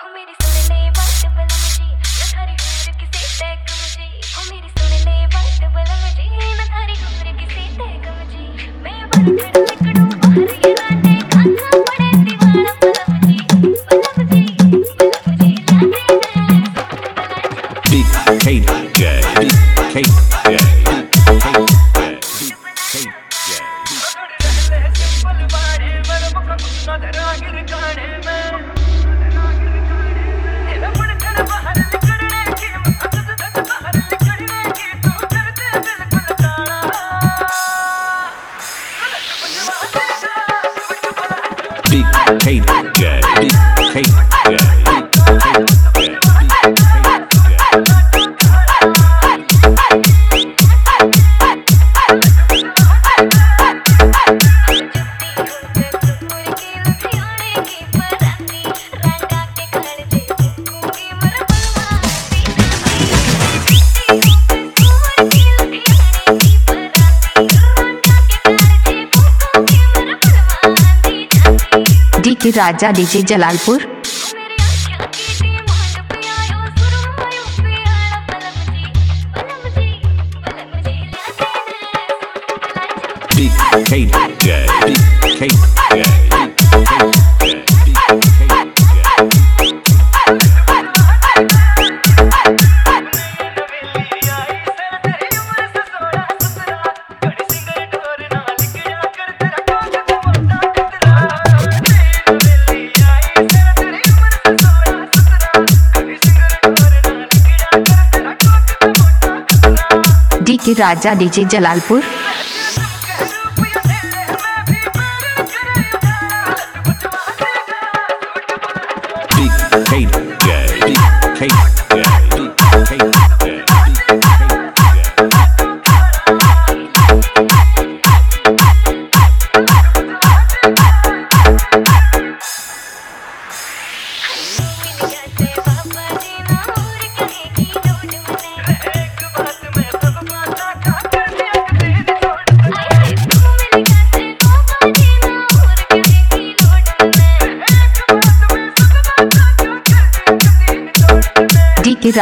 मेरी सुन ले बात बलम जी, न थारी हूर किसी तक मुझे। मेरी सुन ले बात बलम जी, न थारी हूर किसी तक मुझे। मैं बाहर निकलूं बाहर ये रातें खाना पड़े दीवाना बलम जी, बलम जी, बलम जी लाते हैं DK Raja DJ Jalalpur. DK Raja DJ Jalalpur. Hey,